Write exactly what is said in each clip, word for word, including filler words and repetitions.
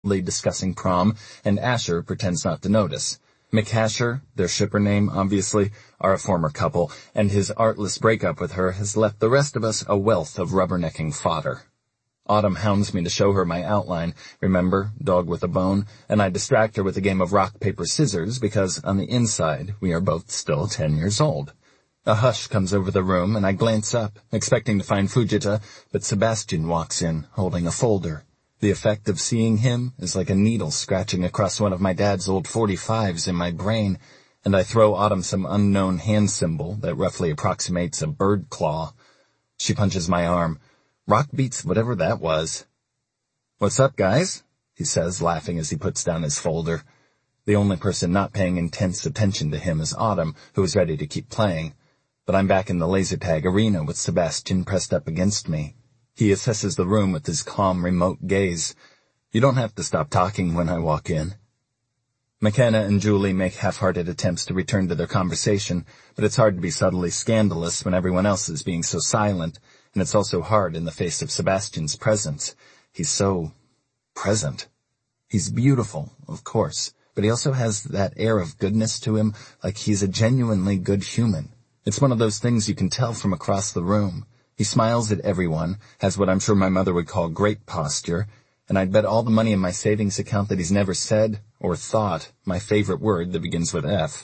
discussing prom, and Asher pretends not to notice. McAsher, their shipper name, obviously, are a former couple, and his artless breakup with her has left the rest of us a wealth of rubbernecking fodder. Autumn hounds me to show her my outline, remember, dog with a bone, and I distract her with a game of rock, paper, scissors because, on the inside, we are both still ten years old. A hush comes over the room, and I glance up, expecting to find Fujita, but Sebastian walks in, holding a folder. The effect of seeing him is like a needle scratching across one of my dad's old forty-fives in my brain, and I throw Autumn some unknown hand symbol that roughly approximates a bird claw. She punches my arm. Rock beats whatever that was. "What's up, guys?" he says, laughing as he puts down his folder. The only person not paying intense attention to him is Autumn, who is ready to keep playing. But I'm back in the laser tag arena with Sebastian pressed up against me. He assesses the room with his calm, remote gaze. You don't have to stop talking when I walk in. McKenna and Julie make half-hearted attempts to return to their conversation, but it's hard to be subtly scandalous when everyone else is being so silent, and it's also hard in the face of Sebastian's presence. He's so present. He's beautiful, of course, but he also has that air of goodness to him, like he's a genuinely good human. It's one of those things you can tell from across the room. He smiles at everyone, has what I'm sure my mother would call great posture, and I'd bet all the money in my savings account that he's never said or thought my favorite word that begins with F.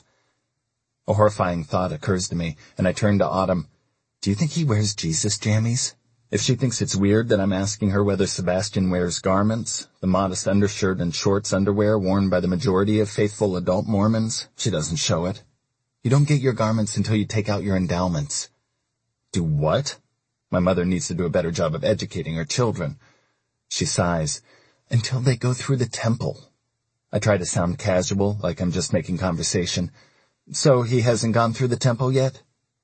A horrifying thought occurs to me, and I turn to Autumn. Do you think he wears Jesus jammies? If she thinks it's weird that I'm asking her whether Sebastian wears garments, the modest undershirt and shorts underwear worn by the majority of faithful adult Mormons, she doesn't show it. You don't get your garments until you take out your endowments. Do what? My mother needs to do a better job of educating her children. She sighs. Until they go through the temple. I try to sound casual, like I'm just making conversation. So he hasn't gone through the temple yet?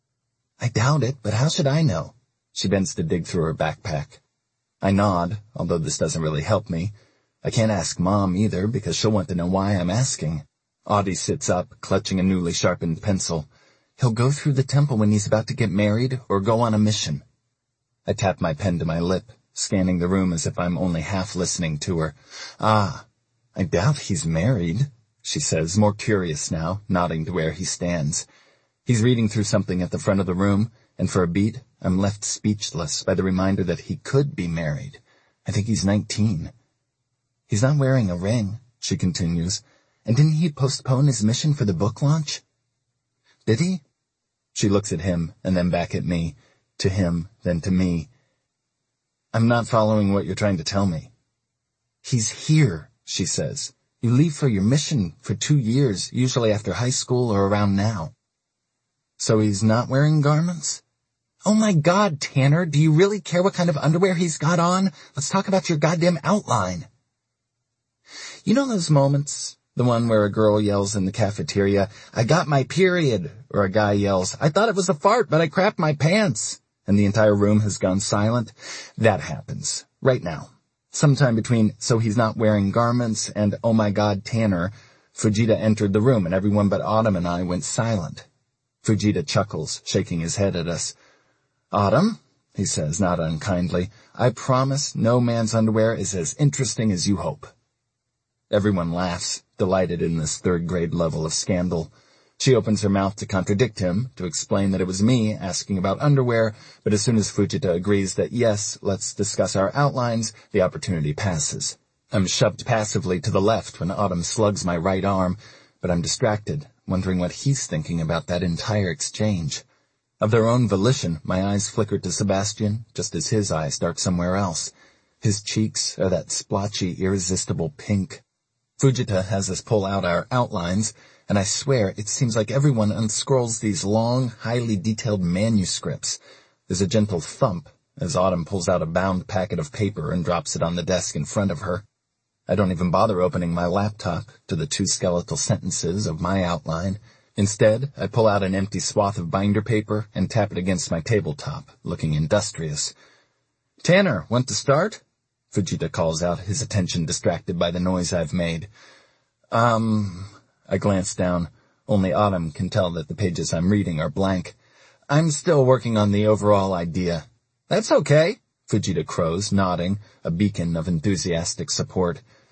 I doubt it, but how should I know? She bends to dig through her backpack. I nod, although this doesn't really help me. I can't ask Mom either, because she'll want to know why I'm asking. Audie sits up, clutching a newly sharpened pencil. He'll go through the temple when he's about to get married or go on a mission. I tap my pen to my lip, scanning the room as if I'm only half listening to her. Ah, I doubt he's married, she says, more curious now, nodding to where he stands. He's reading through something at the front of the room, and for a beat, I'm left speechless by the reminder that he could be married. I think he's nineteen. He's not wearing a ring, she continues. And didn't he postpone his mission for the book launch? Did he? She looks at him, and then back at me, to him, then to me. I'm not following what you're trying to tell me. He's here, she says. You leave for your mission for two years, usually after high school or around now. So he's not wearing garments? Oh my God, Tanner, do you really care what kind of underwear he's got on? Let's talk about your goddamn outline. You know those moments, the one where a girl yells in the cafeteria, I got my period, or a guy yells, I thought it was a fart, but I crapped my pants, and the entire room has gone silent? That happens, right now. Sometime between, so he's not wearing garments, and oh my God, Tanner, Fujita entered the room, and everyone but Autumn and I went silent. Fujita chuckles, shaking his head at us. Autumn, he says, not unkindly, I promise no man's underwear is as interesting as you hope. Everyone laughs, delighted in this third-grade level of scandal. She opens her mouth to contradict him, to explain that it was me asking about underwear, but as soon as Fujita agrees that yes, let's discuss our outlines, the opportunity passes. I'm shoved passively to the left when Autumn slugs my right arm, but I'm distracted, wondering what he's thinking about that entire exchange. Of their own volition, my eyes flicker to Sebastian, just as his eyes dart somewhere else. His cheeks are that splotchy, irresistible pink. Fujita has us pull out our outlines, and I swear it seems like everyone unscrolls these long, highly detailed manuscripts. There's a gentle thump as Autumn pulls out a bound packet of paper and drops it on the desk in front of her. I don't even bother opening my laptop to the two skeletal sentences of my outline. Instead, I pull out an empty swath of binder paper and tap it against my tabletop, looking industrious. Tanner, want to start? Fujita calls out, his attention distracted by the noise I've made. Um, I glance down. Only Autumn can tell that the pages I'm reading are blank. I'm still working on the overall idea. That's okay, Fujita crows, nodding, a beacon of enthusiastic support.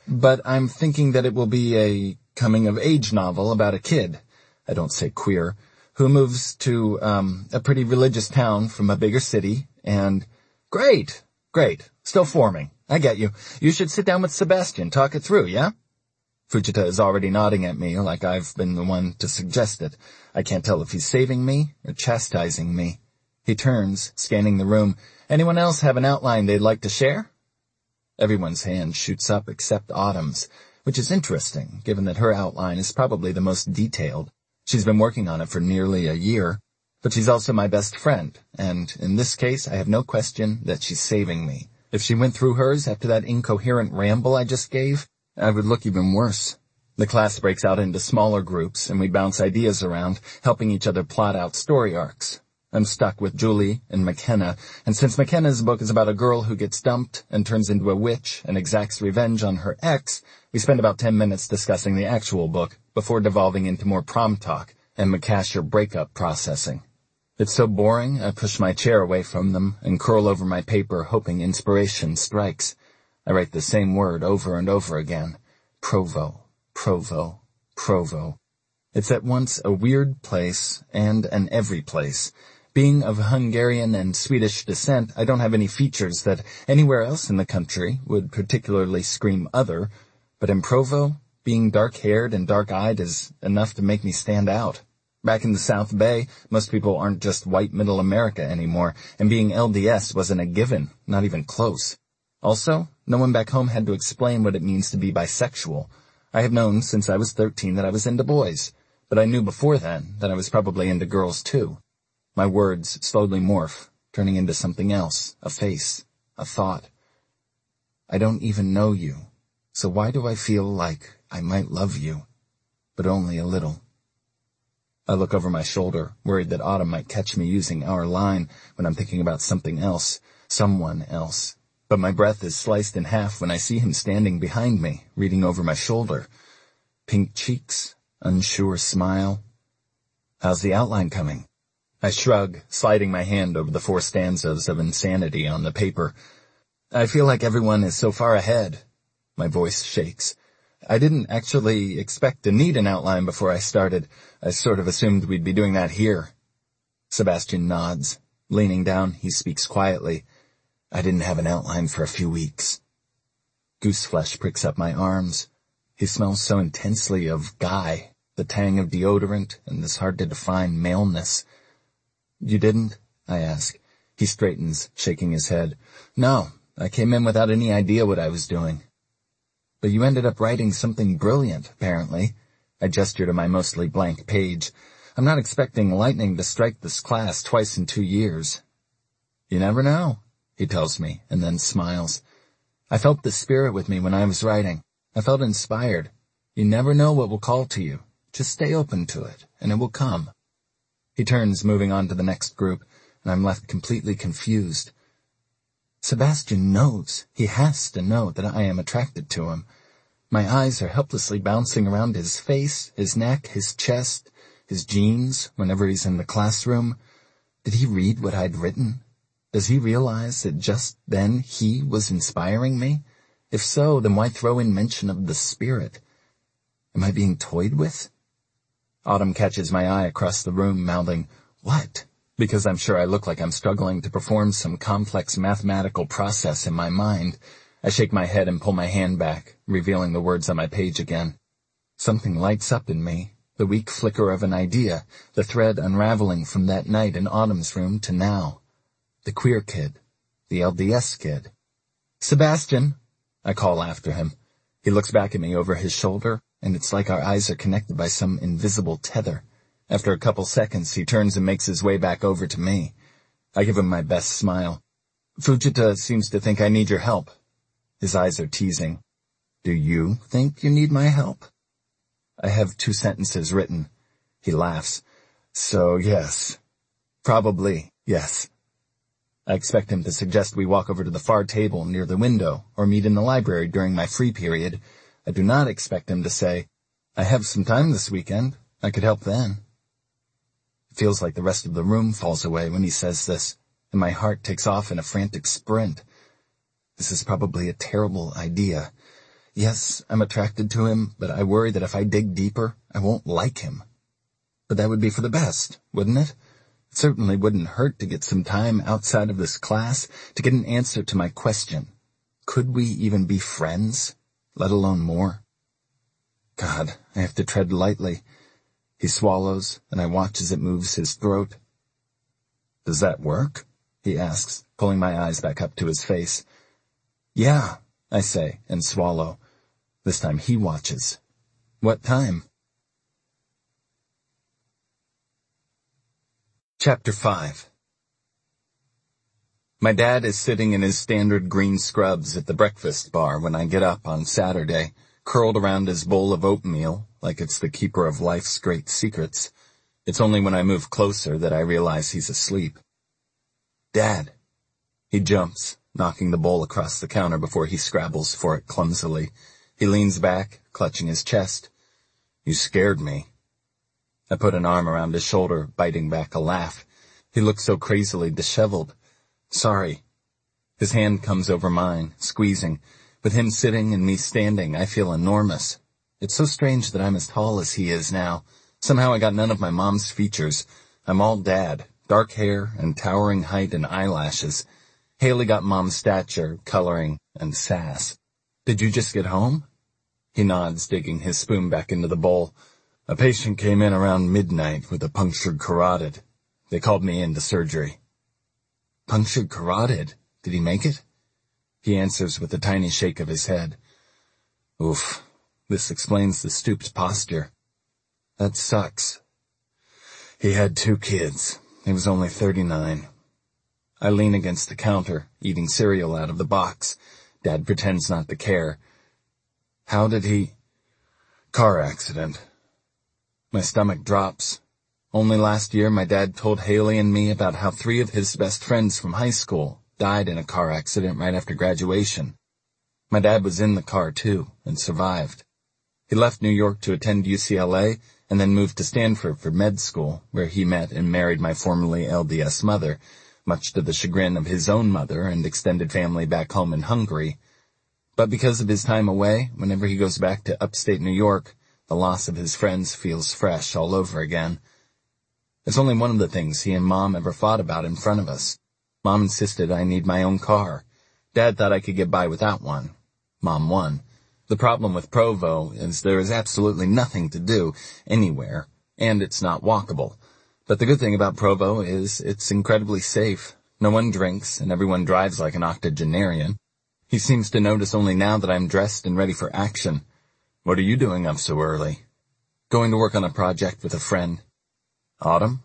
But I'm thinking that it will be a coming-of-age novel about a kid, I don't say queer, who moves to, um, a pretty religious town from a bigger city, and... Great! Great. Still forming. I get you. You should sit down with Sebastian, talk it through, yeah? Fujita is already nodding at me like I've been the one to suggest it. I can't tell if he's saving me or chastising me. He turns, scanning the room. Anyone else have an outline they'd like to share? Everyone's hand shoots up except Autumn's, which is interesting, given that her outline is probably the most detailed. She's been working on it for nearly a year, but she's also my best friend, and in this case I have no question that she's saving me. If she went through hers after that incoherent ramble I just gave, I would look even worse. The class breaks out into smaller groups, and we bounce ideas around, helping each other plot out story arcs. I'm stuck with Julie and McKenna, and since McKenna's book is about a girl who gets dumped and turns into a witch and exacts revenge on her ex, we spend about ten minutes discussing the actual book before devolving into more prom talk and McCasher breakup processing. It's so boring, I push my chair away from them and curl over my paper, hoping inspiration strikes. I write the same word over and over again. Provo, Provo, Provo. It's at once a weird place and an every place. Being of Hungarian and Swedish descent, I don't have any features that anywhere else in the country would particularly scream other, but in Provo, being dark-haired and dark-eyed is enough to make me stand out. Back in the South Bay, most people aren't just white middle America anymore, and being L D S wasn't a given, not even close. Also, no one back home had to explain what it means to be bisexual. I have known since I was thirteen that I was into boys, but I knew before then that I was probably into girls too. My words slowly morph, turning into something else, a face, a thought. I don't even know you, so why do I feel like I might love you, but only a little? I look over my shoulder, worried that Autumn might catch me using our line when I'm thinking about something else, someone else. But my breath is sliced in half when I see him standing behind me, reading over my shoulder. Pink cheeks, unsure smile. How's the outline coming? I shrug, sliding my hand over the four stanzas of insanity on the paper. I feel like everyone is so far ahead. My voice shakes. I didn't actually expect to need an outline before I started. I sort of assumed we'd be doing that here. Sebastian nods. Leaning down, he speaks quietly. I didn't have an outline for a few weeks. Gooseflesh pricks up my arms. He smells so intensely of guy, the tang of deodorant and this hard-to-define maleness. You didn't? I ask. He straightens, shaking his head. No, I came in without any idea what I was doing. But you ended up writing something brilliant, apparently. I gesture to my mostly blank page. I'm not expecting lightning to strike this class twice in two years. You never know, he tells me, and then smiles. I felt the spirit with me when I was writing. I felt inspired. You never know what will call to you. Just stay open to it, and it will come. He turns, moving on to the next group, and I'm left completely confused. Sebastian knows. He has to know that I am attracted to him. My eyes are helplessly bouncing around his face, his neck, his chest, his jeans, whenever he's in the classroom. Did he read what I'd written? Does he realize that just then he was inspiring me? If so, then why throw in mention of the spirit? Am I being toyed with? Autumn catches my eye across the room, mouthing, "What?" because I'm sure I look like I'm struggling to perform some complex mathematical process in my mind. I shake my head and pull my hand back, revealing the words on my page again. Something lights up in me, the weak flicker of an idea, the thread unraveling from that night in Autumn's room to now. The queer kid. The L D S kid. "Sebastian!" I call after him. He looks back at me over his shoulder, and it's like our eyes are connected by some invisible tether. After a couple seconds, he turns and makes his way back over to me. I give him my best smile. "Fujita seems to think I need your help." His eyes are teasing. "Do you think you need my help?" I have two sentences written. He laughs. "So, yes. Probably, yes." I expect him to suggest we walk over to the far table near the window or meet in the library during my free period. I do not expect him to say, "I have some time this weekend. I could help then." It feels like the rest of the room falls away when he says this, and my heart takes off in a frantic sprint. This is probably a terrible idea. Yes, I'm attracted to him, but I worry that if I dig deeper, I won't like him. But that would be for the best, wouldn't it? It certainly wouldn't hurt to get some time outside of this class to get an answer to my question. Could we even be friends, let alone more? God, I have to tread lightly. He swallows, and I watch as it moves his throat. Does that work? He asks, pulling my eyes back up to his face. Yeah, I say, and swallow. This time he watches. What time? Chapter five. My dad is sitting in his standard green scrubs at the breakfast bar when I get up on Saturday, curled around his bowl of oatmeal, like it's the keeper of life's great secrets. It's only when I move closer that I realize he's asleep. Dad. He jumps, knocking the bowl across the counter before he scrabbles for it clumsily. He leans back, clutching his chest. You scared me. I put an arm around his shoulder, biting back a laugh. He looks so crazily disheveled. Sorry. His hand comes over mine, squeezing. With him sitting and me standing, I feel enormous. It's so strange that I'm as tall as he is now. Somehow I got none of my mom's features. I'm all Dad, dark hair and towering height and eyelashes. Haley got Mom's stature, coloring, and sass. Did you just get home? He nods, digging his spoon back into the bowl. A patient came in around midnight with a punctured carotid. They called me into surgery. Punctured carotid? Did he make it? He answers with a tiny shake of his head. Oof. This explains the stooped posture. That sucks. He had two kids. He was only thirty-nine. I lean against the counter, eating cereal out of the box. Dad pretends not to care. How did he... Car accident. My stomach drops. Only last year my dad told Haley and me about how three of his best friends from high school died in a car accident right after graduation. My dad was in the car too, and survived. He left New York to attend U C L A, and then moved to Stanford for med school, where he met and married my formerly L D S mother, much to the chagrin of his own mother and extended family back home in Hungary. But because of his time away, whenever he goes back to upstate New York, the loss of his friends feels fresh all over again. It's only one of the things he and Mom ever fought about in front of us. Mom insisted I need my own car. Dad thought I could get by without one. Mom won. The problem with Provo is there is absolutely nothing to do anywhere, and it's not walkable. But the good thing about Provo is it's incredibly safe. No one drinks, and everyone drives like an octogenarian. He seems to notice only now that I'm dressed and ready for action. What are you doing up so early? Going to work on a project with a friend. Autumn?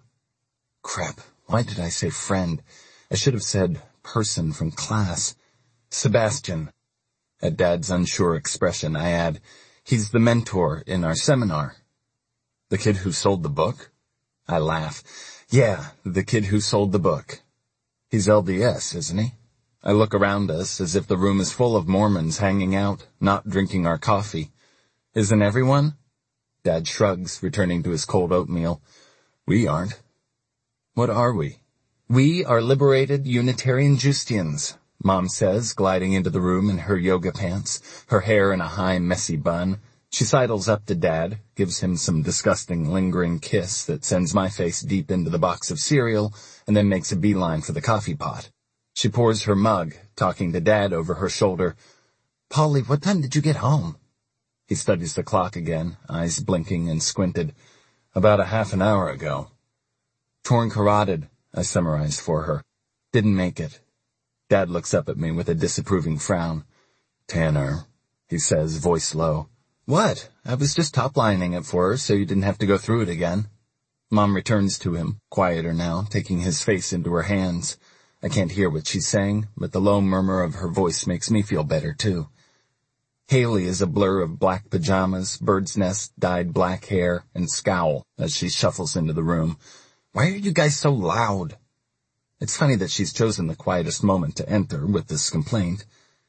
Crap, why did I say friend? I should have said person from class. Sebastian. At Dad's unsure expression, I add, he's the mentor in our seminar. The kid who sold the book? I laugh. Yeah, the kid who sold the book. He's L D S, isn't he? I look around us as if the room is full of Mormons hanging out, not drinking our coffee. Isn't everyone? Dad shrugs, returning to his cold oatmeal. We aren't. What are we? We are liberated Unitarian Justians, Mom says, gliding into the room in her yoga pants, her hair in a high, messy bun. She sidles up to Dad, gives him some disgusting, lingering kiss that sends my face deep into the box of cereal, and then makes a beeline for the coffee pot. She pours her mug, talking to Dad over her shoulder. Polly, what time did you get home? He studies the clock again, eyes blinking and squinted. About a half an hour ago. Torn carotid, I summarized for her. Didn't make it. Dad looks up at me with a disapproving frown. Tanner, he says, voice low. What? I was just top-lining it for her so you didn't have to go through it again. Mom returns to him, quieter now, taking his face into her hands. I can't hear what she's saying, but the low murmur of her voice makes me feel better, too. Haley is a blur of black pajamas, bird's nest, dyed black hair, and scowl as she shuffles into the room. Why are you guys so loud? It's funny that she's chosen the quietest moment to enter with this complaint.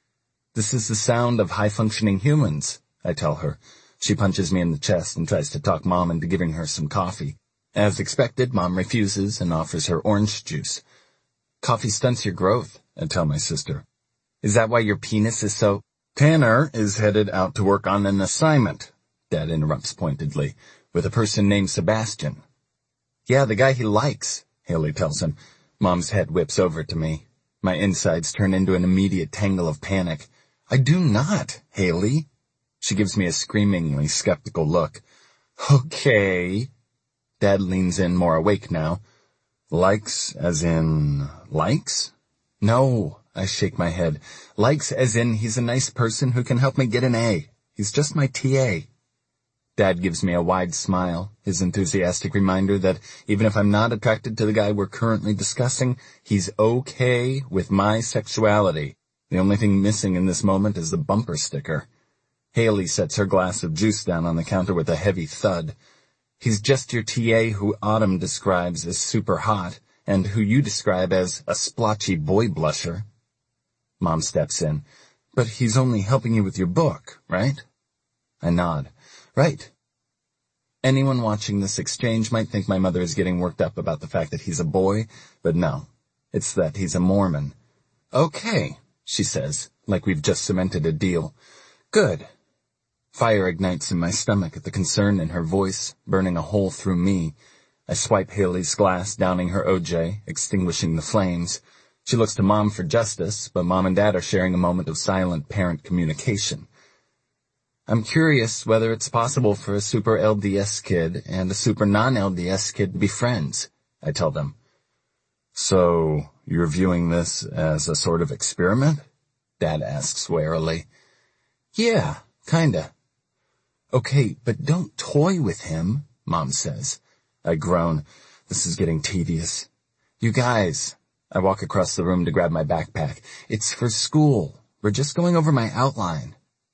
This is the sound of high-functioning humans, I tell her. She punches me in the chest and tries to talk Mom into giving her some coffee. As expected, Mom refuses and offers her orange juice. Coffee stunts your growth, I tell my sister. Is that why your penis is so... Tanner is headed out to work on an assignment, Dad interrupts pointedly, with a person named Sebastian. Yeah, the guy he likes, Haley tells him. Mom's head whips over to me. My insides turn into an immediate tangle of panic. I do not, Haley. She gives me a screamingly skeptical look. Okay. Dad leans in more awake now. Likes as in likes? No, I shake my head. Likes as in he's a nice person who can help me get an A. He's just my T A. Dad gives me a wide smile, his enthusiastic reminder that even if I'm not attracted to the guy we're currently discussing, he's okay with my sexuality. The only thing missing in this moment is the bumper sticker. Haley sets her glass of juice down on the counter with a heavy thud. He's just your T A who Autumn describes as super hot, and who you describe as a splotchy boy blusher. Mom steps in. But he's only helping you with your book, right? I nod. Right. Anyone watching this exchange might think my mother is getting worked up about the fact that he's a boy, but no. It's that he's a Mormon. Okay, she says, like we've just cemented a deal. Good. Fire ignites in my stomach at the concern in her voice, burning a hole through me. I swipe Haley's glass, downing her O J, extinguishing the flames. She looks to Mom for justice, but Mom and Dad are sharing a moment of silent parent communication. I'm curious whether it's possible for a super L D S kid and a super non-L D S kid to be friends, I tell them. So, you're viewing this as a sort of experiment? Dad asks warily. Yeah, kinda. Okay, but don't toy with him, Mom says. I groan. This is getting tedious. You guys, I walk across the room to grab my backpack. It's for school. We're just going over my outline.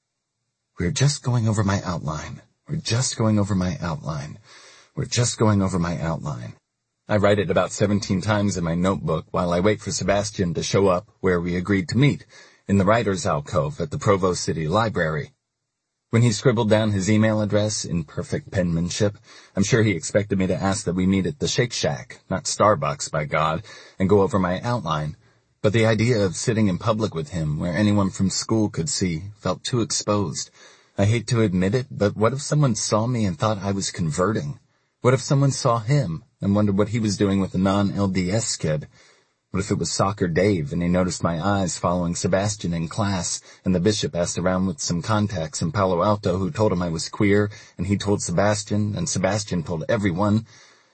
We're just going over my outline. We're just going over my outline. We're just going over my outline. I write it about seventeen times in my notebook while I wait for Sebastian to show up where we agreed to meet, in the writer's alcove at the Provo City Library. When he scribbled down his email address in perfect penmanship, I'm sure he expected me to ask that we meet at the Shake Shack, not Starbucks, by God, and go over my outline. But the idea of sitting in public with him, where anyone from school could see, felt too exposed. I hate to admit it, but what if someone saw me and thought I was converting? What if someone saw him and wondered what he was doing with a non-L D S kid? What if it was Soccer Dave and he noticed my eyes following Sebastian in class, and the bishop asked around with some contacts in Palo Alto who told him I was queer, and he told Sebastian, and Sebastian told everyone?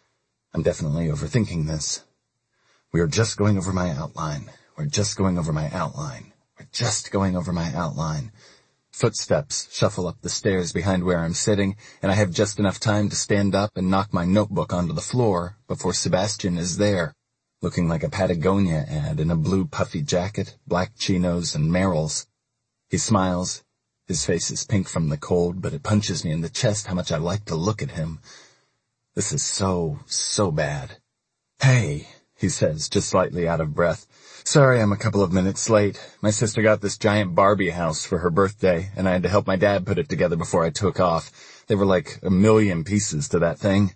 I'm definitely overthinking this. We are just going over my outline. We're just going over my outline. We're just going over my outline. Footsteps shuffle up the stairs behind where I'm sitting, and I have just enough time to stand up and knock my notebook onto the floor before Sebastian is there, looking like a Patagonia ad in a blue puffy jacket, black chinos, and Merrells. He smiles. His face is pink from the cold, but it punches me in the chest how much I like to look at him. This is so, so bad. Hey, he says, just slightly out of breath. Sorry I'm a couple of minutes late. My sister got this giant Barbie house for her birthday, and I had to help my dad put it together before I took off. There were like a million pieces to that thing.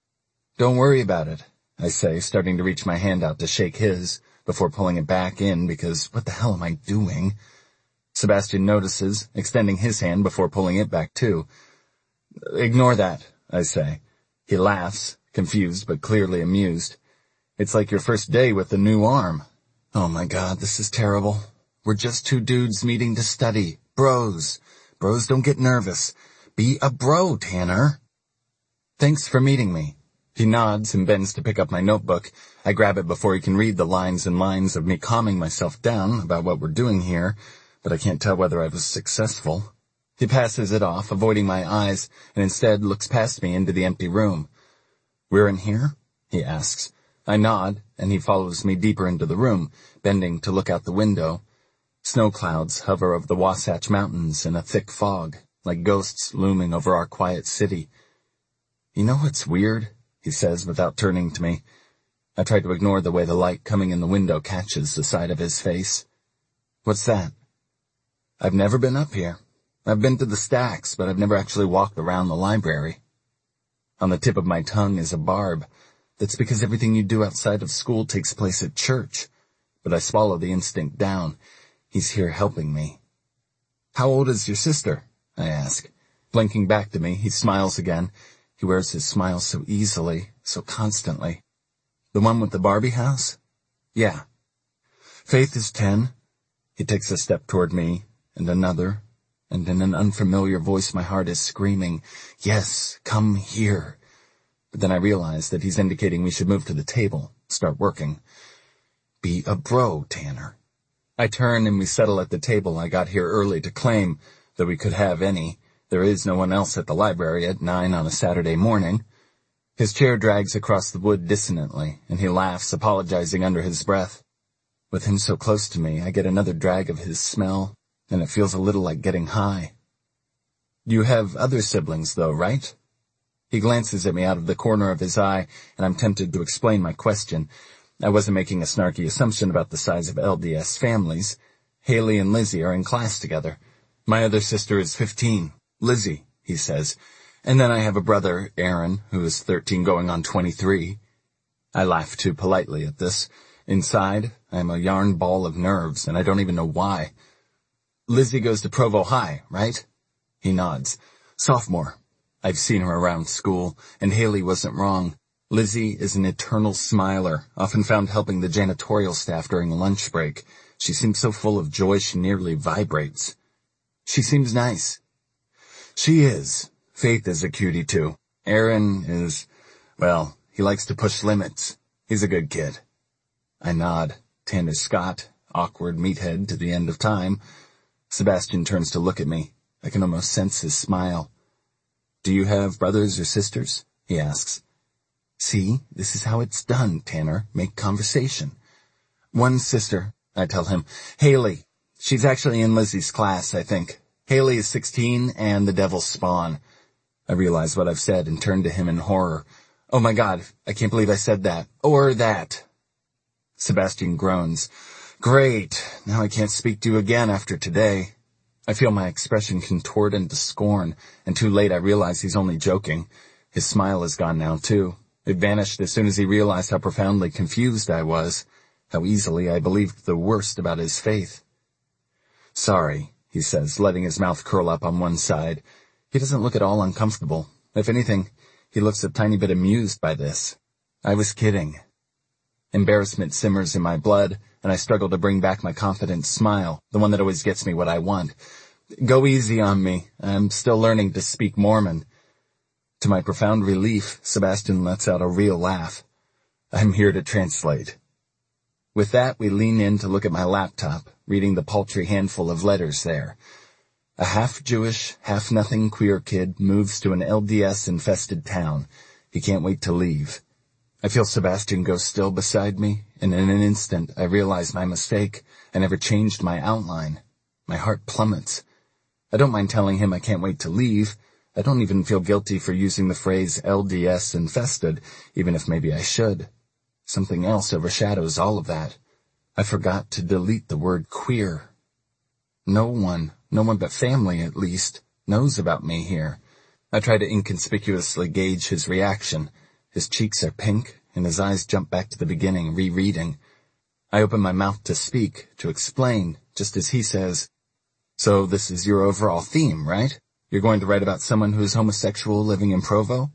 Don't worry about it, I say, starting to reach my hand out to shake his, before pulling it back in because what the hell am I doing? Sebastian notices, extending his hand before pulling it back too. Ignore that, I say. He laughs, confused but clearly amused. It's like your first day with the new arm. Oh my God, this is terrible. We're just two dudes meeting to study. Bros. Bros don't get nervous. Be a bro, Tanner. Thanks for meeting me. He nods and bends to pick up my notebook. I grab it before he can read the lines and lines of me calming myself down about what we're doing here, but I can't tell whether I was successful. He passes it off, avoiding my eyes, and instead looks past me into the empty room. We're in here? He asks. I nod, and he follows me deeper into the room, bending to look out the window. Snow clouds hover over the Wasatch Mountains in a thick fog, like ghosts looming over our quiet city. You know what's weird? He says without turning to me. I try to ignore the way the light coming in the window catches the side of his face. What's that? I've never been up here. I've been to the stacks, but I've never actually walked around the library. On the tip of my tongue is a barb. That's because everything you do outside of school takes place at church. But I swallow the instinct down. He's here helping me. How old is your sister? I ask. Blinking back to me, he smiles again. He wears his smile so easily, so constantly. The one with the Barbie house? Yeah. Faith is ten. He takes a step toward me, and another, and in an unfamiliar voice my heart is screaming, yes, come here. But then I realize that he's indicating we should move to the table, start working. Be a bro, Tanner. I turn and we settle at the table I got here early to claim, though we could have any. There is no one else at the library at nine on a Saturday morning. His chair drags across the wood dissonantly, and he laughs, apologizing under his breath. With him so close to me, I get another drag of his smell, and it feels a little like getting high. You have other siblings, though, right? He glances at me out of the corner of his eye, and I'm tempted to explain my question. I wasn't making a snarky assumption about the size of L D S families. Haley and Lizzie are in class together. My other sister is fifteen. Lizzie, he says. And then I have a brother, Aaron, who is thirteen going on twenty-three. I laugh too politely at this. Inside, I am a yarn ball of nerves, and I don't even know why. Lizzie goes to Provo High, right? He nods. Sophomore. I've seen her around school, and Haley wasn't wrong. Lizzie is an eternal smiler, often found helping the janitorial staff during lunch break. She seems so full of joy she nearly vibrates. She seems nice. She is. Faith is a cutie, too. Aaron is, well, he likes to push limits. He's a good kid. I nod. Tanner Scott, awkward meathead to the end of time. Sebastian turns to look at me. I can almost sense his smile. Do you have brothers or sisters? He asks. See, this is how it's done, Tanner. Make conversation. One sister, I tell him. Haley. She's actually in Lizzie's class, I think. Haley is sixteen and the devil's spawn. I realize what I've said and turn to him in horror. Oh my God, I can't believe I said that. Or that. Sebastian groans. Great. Now I can't speak to you again after today. I feel my expression contort into scorn, and too late I realize he's only joking. His smile is gone now, too. It vanished as soon as he realized how profoundly confused I was, how easily I believed the worst about his faith. Sorry, he says, letting his mouth curl up on one side. He doesn't look at all uncomfortable. If anything, he looks a tiny bit amused by this. I was kidding. Embarrassment simmers in my blood, and I struggle to bring back my confident smile, the one that always gets me what I want. Go easy on me. I'm still learning to speak Mormon. To my profound relief, Sebastian lets out a real laugh. I'm here to translate. With that, we lean in to look at my laptop, reading the paltry handful of letters there. A half-Jewish, half-nothing queer kid moves to an L D S-infested town. He can't wait to leave. I feel Sebastian go still beside me, and in an instant I realize my mistake. I never changed my outline. My heart plummets. I don't mind telling him I can't wait to leave. I don't even feel guilty for using the phrase L D S infested, even if maybe I should. Something else overshadows all of that. I forgot to delete the word queer. No one, no one but family at least, knows about me here. I try to inconspicuously gauge his reaction. His cheeks are pink, and his eyes jump back to the beginning, rereading. I open my mouth to speak, to explain, just as he says, So this is your overall theme, right? You're going to write about someone who is homosexual living in Provo?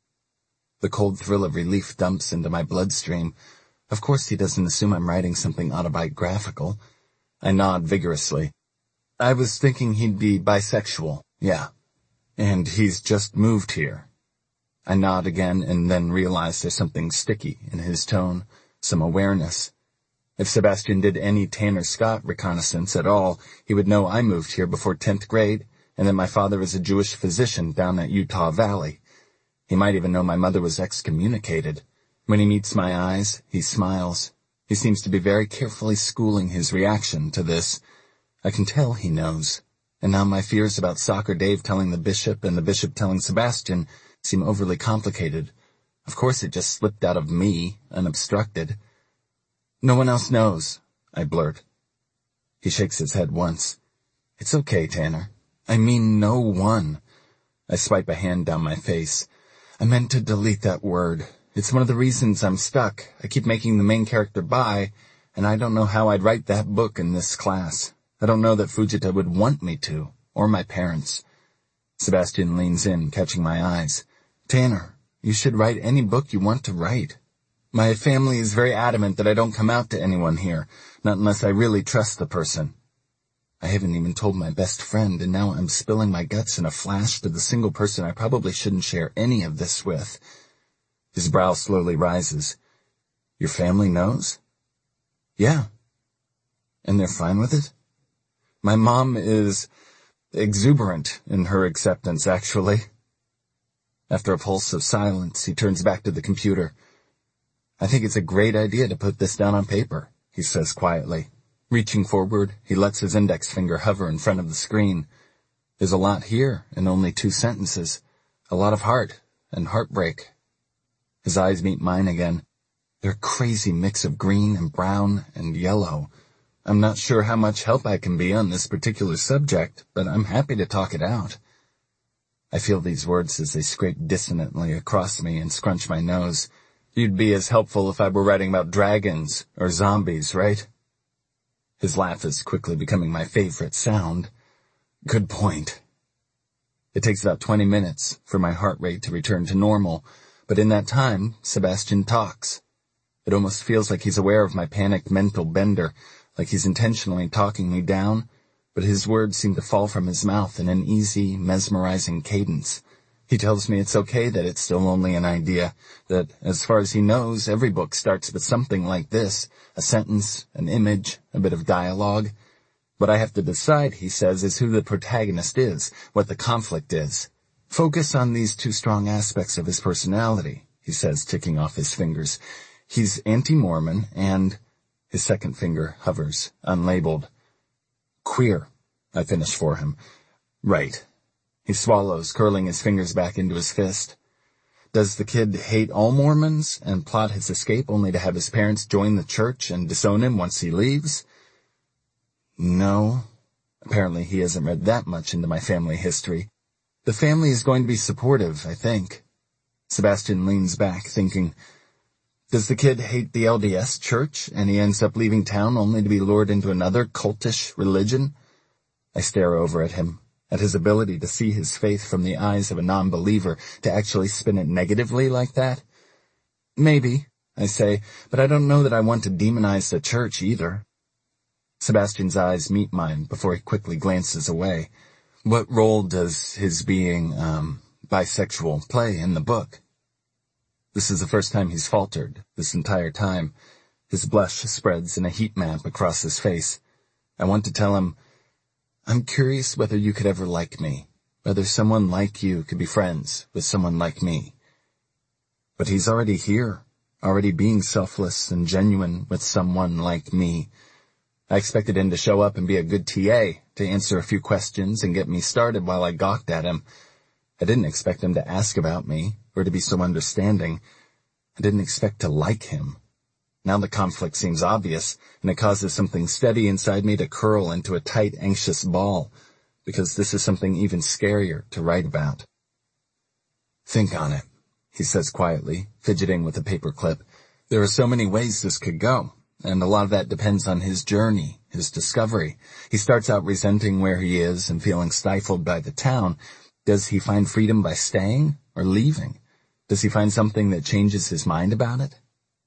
The cold thrill of relief dumps into my bloodstream. Of course he doesn't assume I'm writing something autobiographical. I nod vigorously. I was thinking he'd be bisexual, yeah. And he's just moved here. I nod again and then realize there's something sticky in his tone, some awareness. If Sebastian did any Tanner Scott reconnaissance at all, he would know I moved here before tenth grade, and that my father is a Jewish physician down at Utah Valley. He might even know my mother was excommunicated. When he meets my eyes, he smiles. He seems to be very carefully schooling his reaction to this. I can tell he knows. And now my fears about Soccer Dave telling the bishop and the bishop telling Sebastian seem overly complicated. Of course it just slipped out of me, unobstructed. No one else knows, I blurt. He shakes his head once. It's okay, Tanner. I mean no one. I swipe a hand down my face. I meant to delete that word. It's one of the reasons I'm stuck. I keep making the main character bi, and I don't know how I'd write that book in this class. I don't know that Fujita would want me to, or my parents. Sebastian leans in, catching my eyes. Tanner, you should write any book you want to write. My family is very adamant that I don't come out to anyone here, not unless I really trust the person. I haven't even told my best friend, and now I'm spilling my guts in a flash to the single person I probably shouldn't share any of this with. His brow slowly rises. Your family knows? Yeah. And they're fine with it? My mom is exuberant in her acceptance, actually. After a pulse of silence, he turns back to the computer. I think it's a great idea to put this down on paper, he says quietly. Reaching forward, he lets his index finger hover in front of the screen. There's a lot here in only two sentences. A lot of heart and heartbreak. His eyes meet mine again. They're a crazy mix of green and brown and yellow. I'm not sure how much help I can be on this particular subject, but I'm happy to talk it out. I feel these words as they scrape dissonantly across me and scrunch my nose. You'd be as helpful if I were writing about dragons or zombies, right? His laugh is quickly becoming my favorite sound. Good point. It takes about twenty minutes for my heart rate to return to normal, but in that time, Sebastian talks. It almost feels like he's aware of my panicked mental bender, like he's intentionally talking me down, but his words seem to fall from his mouth in an easy, mesmerizing cadence. He tells me it's okay that it's still only an idea, that as far as he knows, every book starts with something like this, a sentence, an image, a bit of dialogue. What I have to decide, he says, is who the protagonist is, what the conflict is. Focus on these two strong aspects of his personality, he says, ticking off his fingers. He's anti-Mormon and... His second finger hovers, unlabeled. Queer, I finish for him. Right. He swallows, curling his fingers back into his fist. Does the kid hate all Mormons and plot his escape only to have his parents join the church and disown him once he leaves? No. Apparently he hasn't read that much into my family history. The family is going to be supportive, I think. Sebastian leans back, thinking, does the kid hate the L D S church, and he ends up leaving town only to be lured into another cultish religion? I stare over at him, at his ability to see his faith from the eyes of a non-believer, to actually spin it negatively like that. Maybe, I say, but I don't know that I want to demonize the church either. Sebastian's eyes meet mine before he quickly glances away. What role does his being, um, bisexual play in the book? This is the first time he's faltered, this entire time. His blush spreads in a heat map across his face. I want to tell him, I'm curious whether you could ever like me, whether someone like you could be friends with someone like me. But he's already here, already being selfless and genuine with someone like me. I expected him to show up and be a good T A, to answer a few questions and get me started while I gawked at him. I didn't expect him to ask about me, or to be so understanding. I didn't expect to like him. Now the conflict seems obvious, and it causes something steady inside me to curl into a tight, anxious ball, because this is something even scarier to write about. Think on it, he says quietly, fidgeting with a paperclip. There are so many ways this could go, and a lot of that depends on his journey, his discovery. He starts out resenting where he is and feeling stifled by the town. Does he find freedom by staying or leaving? Does he find something that changes his mind about it?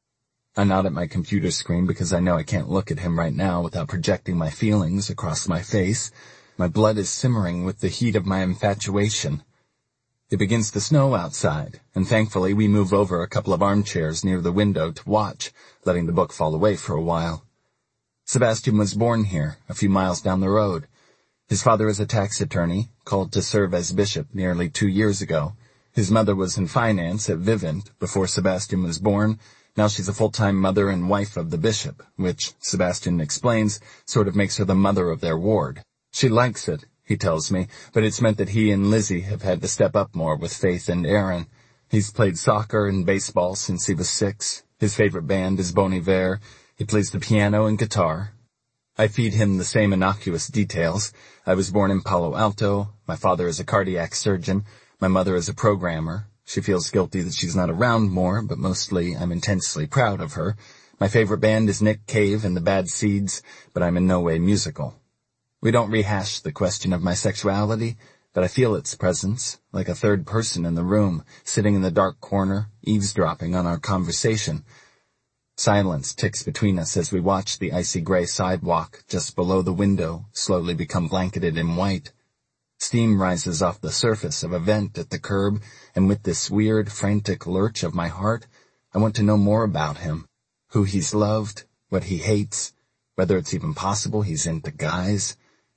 I nod at my computer screen because I know I can't look at him right now without projecting my feelings across my face. My blood is simmering with the heat of my infatuation. It begins to snow outside, and thankfully we move over a couple of armchairs near the window to watch, letting the book fall away for a while. Sebastian was born here, a few miles down the road. His father is a tax attorney, called to serve as bishop nearly two years ago. His mother was in finance at Vivint before Sebastian was born. Now she's a full-time mother and wife of the bishop, which, Sebastian explains, sort of makes her the mother of their ward. She likes it, he tells me, but it's meant that he and Lizzie have had to step up more with Faith and Aaron. He's played soccer and baseball since he was six. His favorite band is Bon Iver. He plays the piano and guitar. I feed him the same innocuous details. I was born in Palo Alto. My father is a cardiac surgeon. My mother is a programmer. She feels guilty that she's not around more, but mostly I'm intensely proud of her. My favorite band is Nick Cave and the Bad Seeds, but I'm in no way musical. We don't rehash the question of my sexuality, but I feel its presence, like a third person in the room, sitting in the dark corner, eavesdropping on our conversation. Silence ticks between us as we watch the icy gray sidewalk just below the window slowly become blanketed in white. Steam rises off the surface of a vent at the curb, and with this weird, frantic lurch of my heart, I want to know more about him, who he's loved, what he hates, whether it's even possible he's into guys.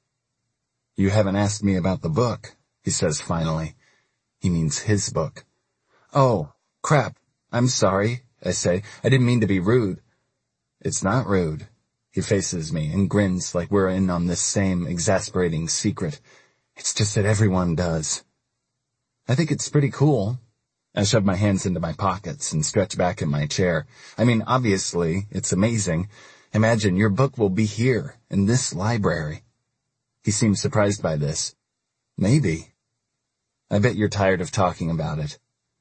You haven't asked me about the book, he says finally. He means his book. Oh, crap, I'm sorry, I say. I didn't mean to be rude. It's not rude. He faces me and grins like we're in on this same exasperating secret. It's just that everyone does. I think it's pretty cool. I shove my hands into my pockets and stretch back in my chair. I mean, obviously, it's amazing. Imagine your book will be here, in this library. He seems surprised by this. Maybe. I bet you're tired of talking about it.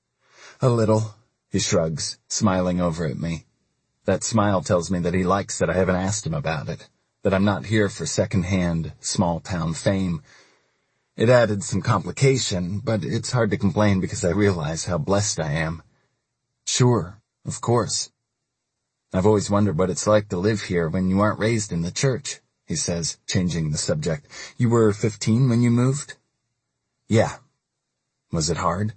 A little, he shrugs, smiling over at me. That smile tells me that he likes that I haven't asked him about it, that I'm not here for second-hand, small-town fame. It added some complication, but it's hard to complain because I realize how blessed I am. Sure, of course. I've always wondered what it's like to live here when you aren't raised in the church, he says, changing the subject. You were fifteen when you moved? Yeah. Was it hard?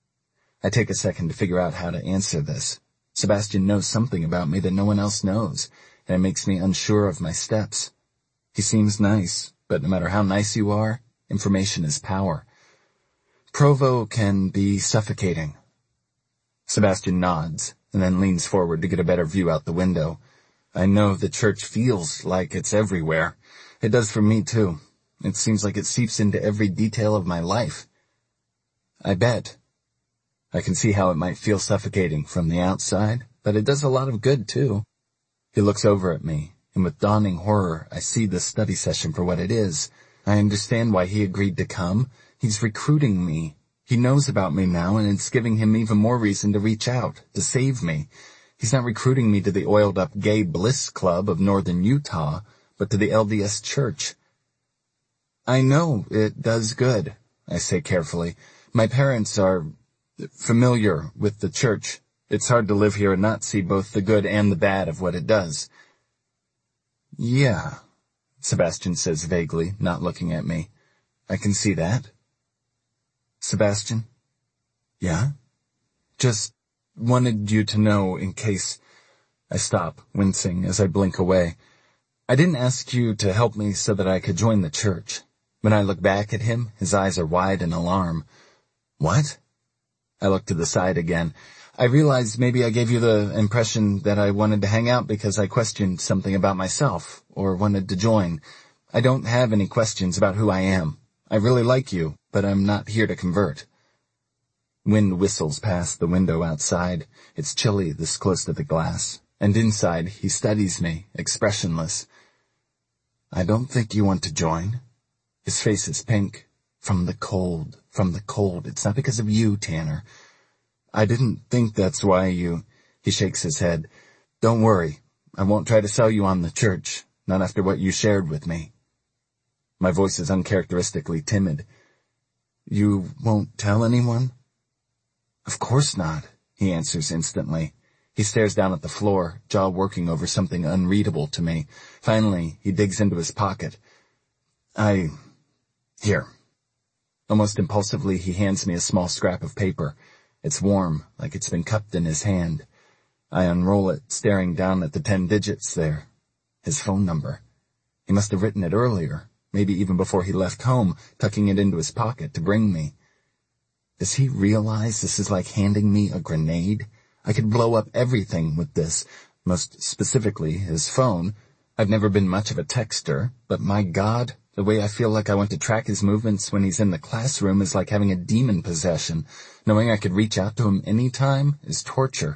I take a second to figure out how to answer this. Sebastian knows something about me that no one else knows, and it makes me unsure of my steps. He seems nice, but no matter how nice you are, information is power. Provo can be suffocating. Sebastian nods, and then leans forward to get a better view out the window. I know the church feels like it's everywhere. It does for me, too. It seems like it seeps into every detail of my life. I bet. I can see how it might feel suffocating from the outside, but it does a lot of good, too. He looks over at me, and with dawning horror, I see the study session for what it is. I understand why he agreed to come. He's recruiting me. He knows about me now, and it's giving him even more reason to reach out, to save me. He's not recruiting me to the oiled-up gay bliss club of northern Utah, but to the L D S church. I know it does good, I say carefully. My parents are familiar with the church. It's hard to live here and not see both the good and the bad of what it does. Yeah, Sebastian says vaguely, not looking at me. I can see that. Sebastian? Yeah? Just wanted you to know in case... I stop, wincing as I blink away. I didn't ask you to help me so that I could join the church. When I look back at him, his eyes are wide in alarm. What? I look to the side again. I realized maybe I gave you the impression that I wanted to hang out because I questioned something about myself, or wanted to join. I don't have any questions about who I am. I really like you, but I'm not here to convert. Wind whistles past the window outside. It's chilly this close to the glass, and inside he studies me, expressionless. I don't think you want to join. His face is pink. From the cold, from the cold. It's not because of you, Tanner. I didn't think that's why you... He shakes his head. Don't worry. I won't try to sell you on the church, not after what you shared with me. My voice is uncharacteristically timid. You won't tell anyone? Of course not, he answers instantly. He stares down at the floor, jaw working over something unreadable to me. Finally, he digs into his pocket. I... Here. Almost impulsively, he hands me a small scrap of paper. It's warm, like it's been cupped in his hand. I unroll it, staring down at the ten digits there. His phone number. He must have written it earlier, maybe even before he left home, tucking it into his pocket to bring me. Does he realize this is like handing me a grenade? I could blow up everything with this, most specifically his phone. I've never been much of a texter, but my God, the way I feel like I want to track his movements when he's in the classroom is like having a demon possession. Knowing I could reach out to him any time is torture.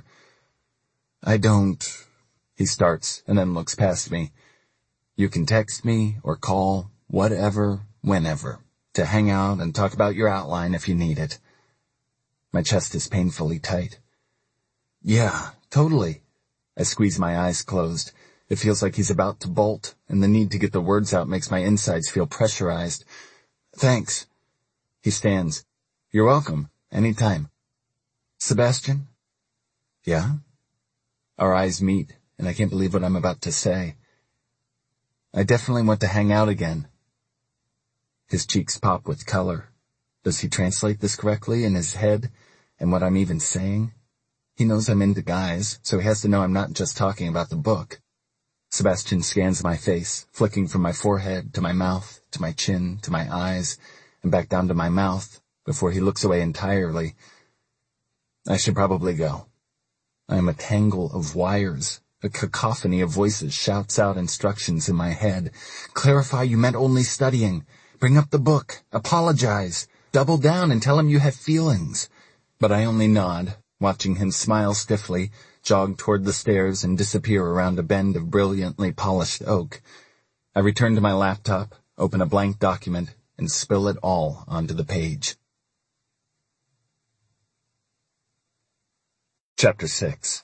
I don't... He starts and then looks past me. You can text me or call, whatever, whenever, to hang out and talk about your outline if you need it. My chest is painfully tight. Yeah, totally. I squeeze my eyes closed. It feels like he's about to bolt, and the need to get the words out makes my insides feel pressurized. Thanks. He stands. You're welcome. Anytime. Sebastian? Yeah? Our eyes meet, and I can't believe what I'm about to say. I definitely want to hang out again. His cheeks pop with color. Does he translate this correctly in his head, and what I'm even saying? He knows I'm into guys, so he has to know I'm not just talking about the book. Sebastian scans my face, flicking from my forehead to my mouth, to my chin, to my eyes, and back down to my mouth, before he looks away entirely. I should probably go. I am a tangle of wires. A cacophony of voices shouts out instructions in my head. Clarify you meant only studying. Bring up the book. Apologize. Double down and tell him you have feelings. But I only nod, watching him smile stiffly, jog toward the stairs and disappear around a bend of brilliantly polished oak. I return to my laptop, open a blank document, and spill it all onto the page. Chapter six.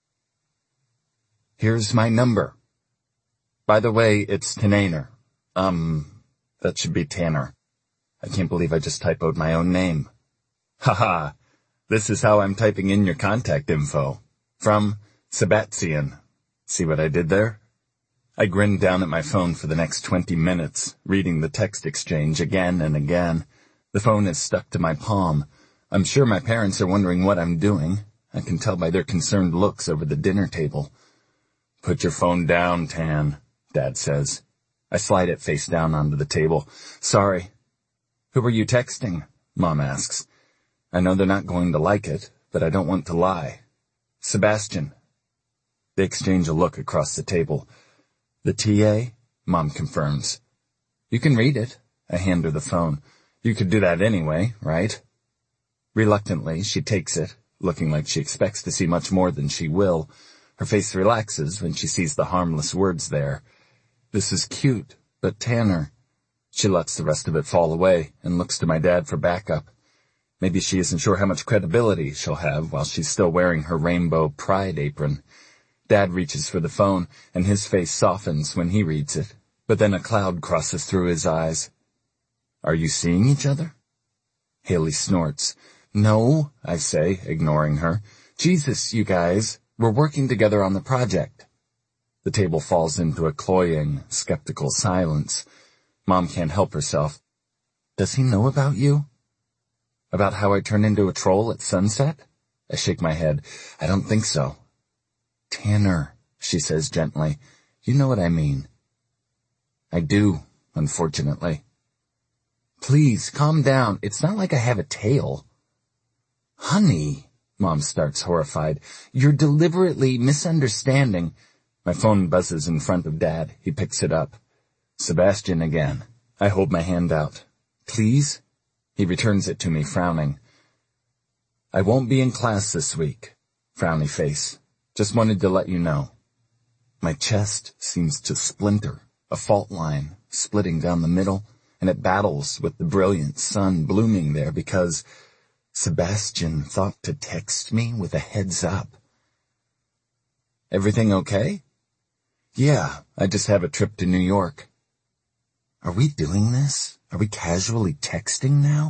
Here's my number. By the way, it's Tananer. Um, that should be Tanner. I can't believe I just typoed my own name. Haha, this is how I'm typing in your contact info. From Sebastian. See what I did there? I grinned down at my phone for the next twenty minutes, reading the text exchange again and again. The phone is stuck to my palm. I'm sure my parents are wondering what I'm doing. I can tell by their concerned looks over the dinner table. Put your phone down, Tan, Dad says. I slide it face down onto the table. Sorry. Who are you texting? Mom asks. I know they're not going to like it, but I don't want to lie. Sebastian. They exchange a look across the table. The T A? Mom confirms. You can read it. I hand her the phone. You could do that anyway, right? Reluctantly, she takes it, looking like she expects to see much more than she will. Her face relaxes when she sees the harmless words there. This is cute, but Tanner. She lets the rest of it fall away and looks to my dad for backup. Maybe she isn't sure how much credibility she'll have while she's still wearing her rainbow pride apron. Dad reaches for the phone, and his face softens when he reads it, but then a cloud crosses through his eyes. Are you seeing each other? Haley snorts. No, I say, ignoring her. Jesus, you guys. We're working together on the project. The table falls into a cloying, skeptical silence. Mom can't help herself. Does he know about you? About how I turned into a troll at sunset? I shake my head. I don't think so. Tanner, she says gently. You know what I mean. I do, unfortunately. Please, calm down. It's not like I have a tail. Honey, Mom starts horrified. You're deliberately misunderstanding. My phone buzzes in front of Dad. He picks it up. Sebastian again. I hold my hand out. Please? He returns it to me, frowning. I won't be in class this week. Frowny face. Just wanted to let you know. My chest seems to splinter, a fault line splitting down the middle, and it battles with the brilliant sun blooming there because Sebastian thought to text me with a heads up. Everything okay? Yeah, I just have a trip to New York. Are we doing this? Are we casually texting now?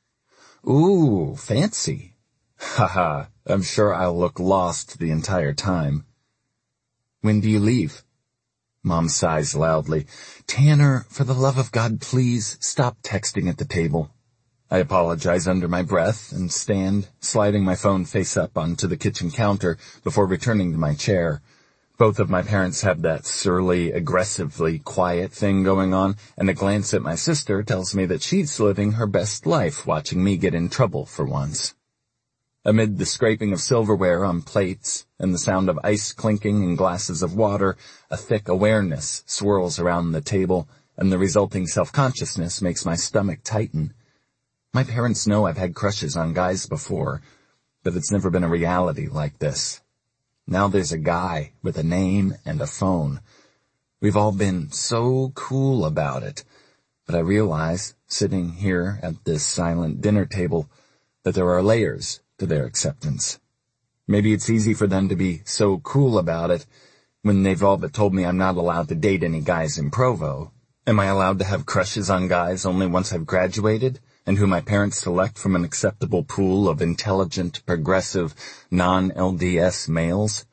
Ooh, fancy. Haha, I'm sure I'll look lost the entire time. When do you leave? Mom sighs loudly. Tanner, for the love of God, please stop texting at the table. I apologize under my breath and stand, sliding my phone face up onto the kitchen counter before returning to my chair. Both of my parents have that surly, aggressively quiet thing going on, and a glance at my sister tells me that she's living her best life watching me get in trouble for once. Amid the scraping of silverware on plates and the sound of ice clinking in glasses of water, a thick awareness swirls around the table, and the resulting self-consciousness makes my stomach tighten. My parents know I've had crushes on guys before, but it's never been a reality like this. Now there's a guy with a name and a phone. We've all been so cool about it, but I realize, sitting here at this silent dinner table, that there are layers to their acceptance. Maybe it's easy for them to be so cool about it, when they've all but told me I'm not allowed to date any guys in Provo? Am I allowed to have crushes on guys only once I've graduated, and who my parents select from an acceptable pool of intelligent, progressive, non-L D S males?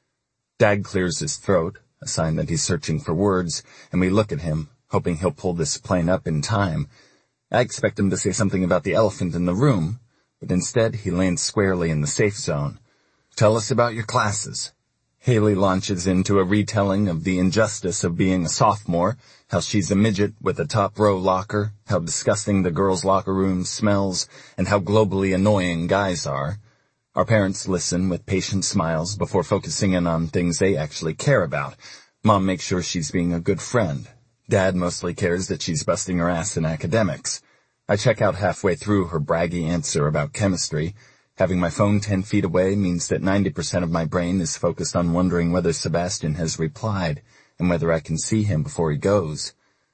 Dad clears his throat, a sign that he's searching for words, and we look at him, hoping he'll pull this plane up in time. I expect him to say something about the elephant in the room, but instead he lands squarely in the safe zone. Tell us about your classes. Haley launches into a retelling of the injustice of being a sophomore, how she's a midget with a top-row locker, how disgusting the girls' locker room smells, and how globally annoying guys are. Our parents listen with patient smiles before focusing in on things they actually care about. Mom makes sure she's being a good friend. Dad mostly cares that she's busting her ass in academics. I check out halfway through her braggy answer about chemistry. Having my phone ten feet away means that ninety percent of my brain is focused on wondering whether Sebastian has replied and whether I can see him before he goes.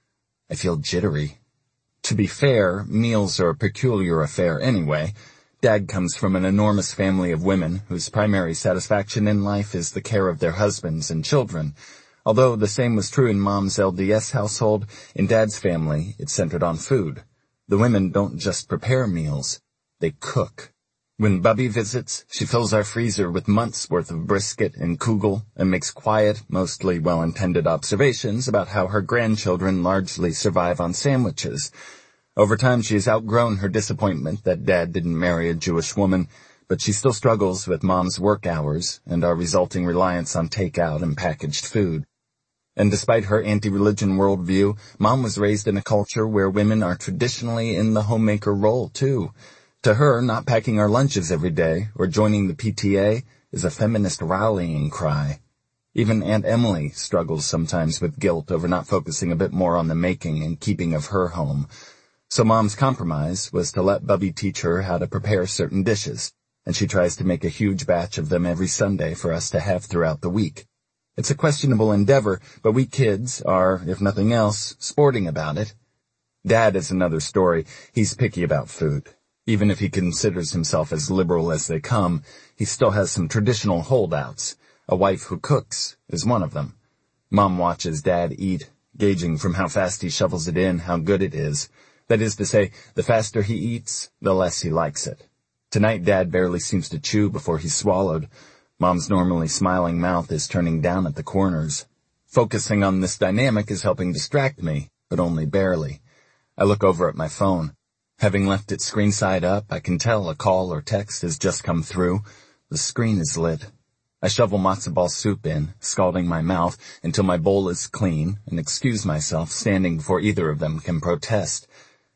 I feel jittery. To be fair, meals are a peculiar affair anyway. Dad comes from an enormous family of women whose primary satisfaction in life is the care of their husbands and children. Although the same was true in Mom's L D S household, in Dad's family it centered on food. The women don't just prepare meals, they cook. When Bubby visits, she fills our freezer with months' worth of brisket and kugel and makes quiet, mostly well-intended observations about how her grandchildren largely survive on sandwiches. Over time, she has outgrown her disappointment that Dad didn't marry a Jewish woman, but she still struggles with Mom's work hours and our resulting reliance on takeout and packaged food. And despite her anti-religion worldview, Mom was raised in a culture where women are traditionally in the homemaker role, too. To her, not packing our lunches every day or joining the P T A is a feminist rallying cry. Even Aunt Emily struggles sometimes with guilt over not focusing a bit more on the making and keeping of her home. So Mom's compromise was to let Bubby teach her how to prepare certain dishes, and she tries to make a huge batch of them every Sunday for us to have throughout the week. It's a questionable endeavor, but we kids are, if nothing else, sporting about it. Dad is another story. He's picky about food. Even if he considers himself as liberal as they come, he still has some traditional holdouts. A wife who cooks is one of them. Mom watches Dad eat, gauging from how fast he shovels it in how good it is. That is to say, the faster he eats, the less he likes it. Tonight Dad barely seems to chew before he's swallowed. Mom's normally smiling mouth is turning down at the corners. Focusing on this dynamic is helping distract me, but only barely. I look over at my phone. Having left it screen side up, I can tell a call or text has just come through. The screen is lit. I shovel matzo ball soup in, scalding my mouth until my bowl is clean, and excuse myself standing before either of them can protest.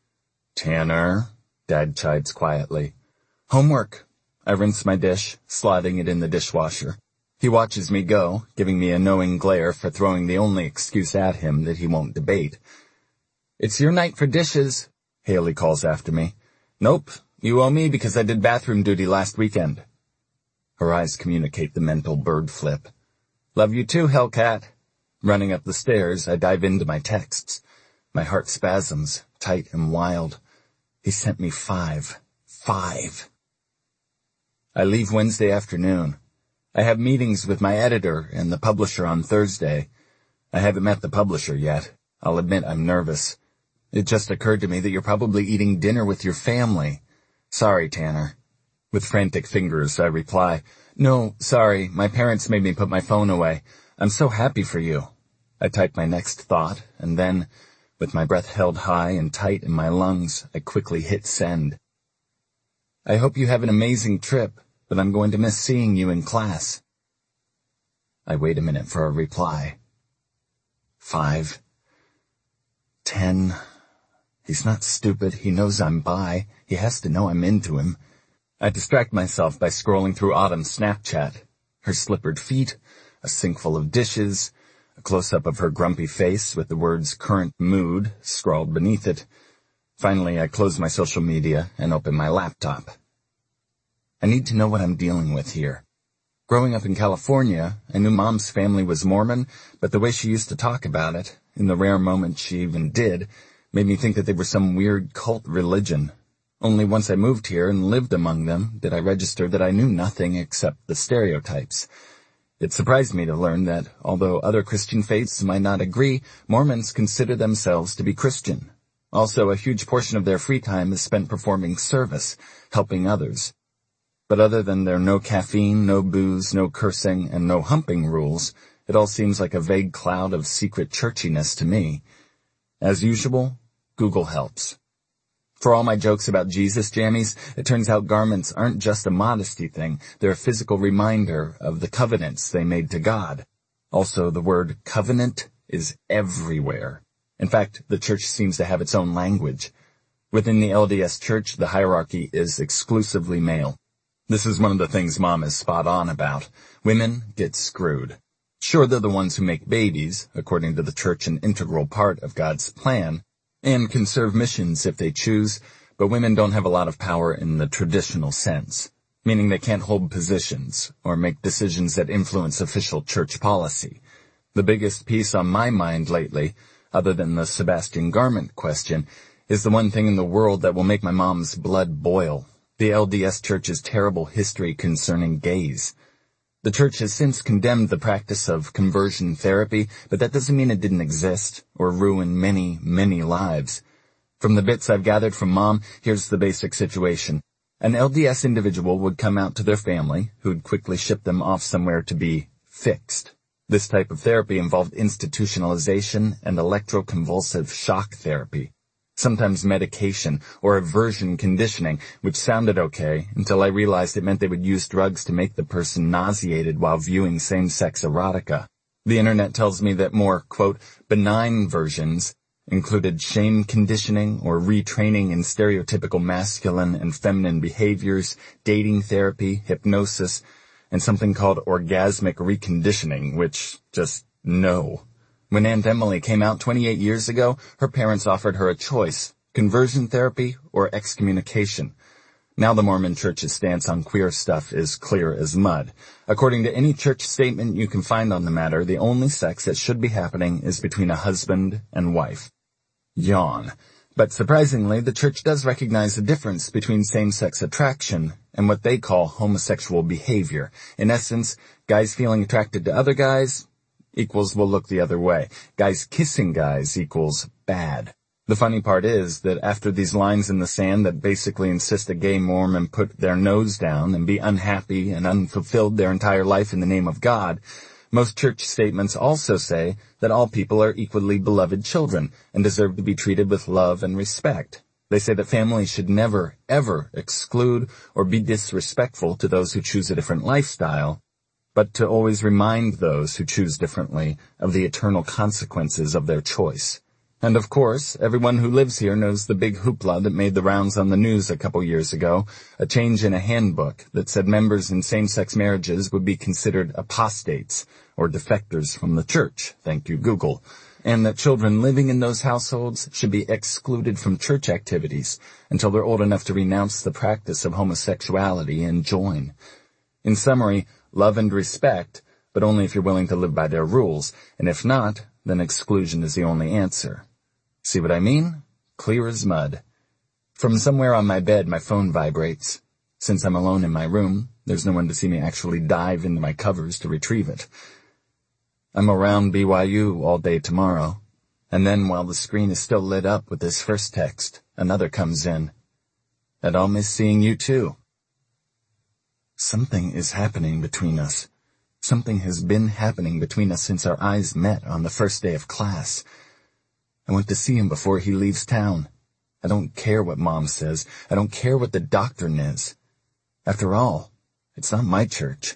Tanner, Dad chides quietly. Homework. I rinse my dish, sliding it in the dishwasher. He watches me go, giving me a knowing glare for throwing the only excuse at him that he won't debate. It's your night for dishes, Haley calls after me. Nope, you owe me because I did bathroom duty last weekend. Her eyes communicate the mental bird flip. Love you too, Hellcat. Running up the stairs, I dive into my texts. My heart spasms, tight and wild. He sent me five. Five. I leave Wednesday afternoon. I have meetings with my editor and the publisher on Thursday. I haven't met the publisher yet. I'll admit I'm nervous. It just occurred to me that you're probably eating dinner with your family. Sorry, Tanner. With frantic fingers, I reply, No, sorry, my parents made me put my phone away. I'm so happy for you. I type my next thought, and then, with my breath held high and tight in my lungs, I quickly hit send. I hope you have an amazing trip, but I'm going to miss seeing you in class. I wait a minute for a reply. Five. Ten. He's not stupid. He knows I'm bi. He has to know I'm into him. I distract myself by scrolling through Autumn's Snapchat. Her slippered feet, a sinkful of dishes, a close-up of her grumpy face with the words current mood scrawled beneath it. Finally, I close my social media and open my laptop. I need to know what I'm dealing with here. Growing up in California, I knew Mom's family was Mormon, but the way she used to talk about it, in the rare moments she even did, made me think that they were some weird cult religion. Only once I moved here and lived among them did I register that I knew nothing except the stereotypes. It surprised me to learn that, although other Christian faiths might not agree, Mormons consider themselves to be Christian. Also, a huge portion of their free time is spent performing service, helping others. But other than their no caffeine, no booze, no cursing, and no humping rules, it all seems like a vague cloud of secret churchiness to me. As usual, Google helps. For all my jokes about Jesus jammies, it turns out garments aren't just a modesty thing, they're a physical reminder of the covenants they made to God. Also, the word covenant is everywhere. In fact, the church seems to have its own language. Within the L D S Church, the hierarchy is exclusively male. This is one of the things Mom is spot on about. Women get screwed. Sure, they're the ones who make babies, according to the church an integral part of God's plan, and can serve missions if they choose, but women don't have a lot of power in the traditional sense, meaning they can't hold positions or make decisions that influence official church policy. The biggest piece on my mind lately, other than the Sebastian garment question, is the one thing in the world that will make my mom's blood boil, the L D S Church's terrible history concerning gays. The church has since condemned the practice of conversion therapy, but that doesn't mean it didn't exist or ruin many, many lives. From the bits I've gathered from Mom, here's the basic situation. An L D S individual would come out to their family, who'd quickly ship them off somewhere to be fixed. This type of therapy involved institutionalization and electroconvulsive shock therapy. Sometimes medication or aversion conditioning, which sounded okay until I realized it meant they would use drugs to make the person nauseated while viewing same-sex erotica. The internet tells me that more, quote, benign versions included shame conditioning or retraining in stereotypical masculine and feminine behaviors, dating therapy, hypnosis, and something called orgasmic reconditioning, which just no. When Aunt Emily came out twenty-eight years ago, her parents offered her a choice, conversion therapy or excommunication. Now the Mormon Church's stance on queer stuff is clear as mud. According to any church statement you can find on the matter, the only sex that should be happening is between a husband and wife. Yawn. But surprisingly, the church does recognize the difference between same-sex attraction and what they call homosexual behavior. In essence, guys feeling attracted to other guys equals will look the other way. Guys kissing guys equals bad. The funny part is that after these lines in the sand that basically insist a gay Mormon put their nose down and be unhappy and unfulfilled their entire life in the name of God, most church statements also say that all people are equally beloved children and deserve to be treated with love and respect. They say that families should never, ever exclude or be disrespectful to those who choose a different lifestyle, but to always remind those who choose differently of the eternal consequences of their choice. And of course, everyone who lives here knows the big hoopla that made the rounds on the news a couple years ago, a change in a handbook that said members in same-sex marriages would be considered apostates, or defectors from the church, thank you Google, and that children living in those households should be excluded from church activities until they're old enough to renounce the practice of homosexuality and join. In summary, love and respect, but only if you're willing to live by their rules, and if not, then exclusion is the only answer. See what I mean? Clear as mud. From somewhere on my bed, my phone vibrates. Since I'm alone in my room, there's no one to see me actually dive into my covers to retrieve it. I'm around B Y U all day tomorrow, and then while the screen is still lit up with this first text, another comes in. And I'll miss seeing you too. Something is happening between us. Something has been happening between us since our eyes met on the first day of class. I went to see him before he leaves town. I don't care what Mom says. I don't care what the doctrine is. After all, it's not my church.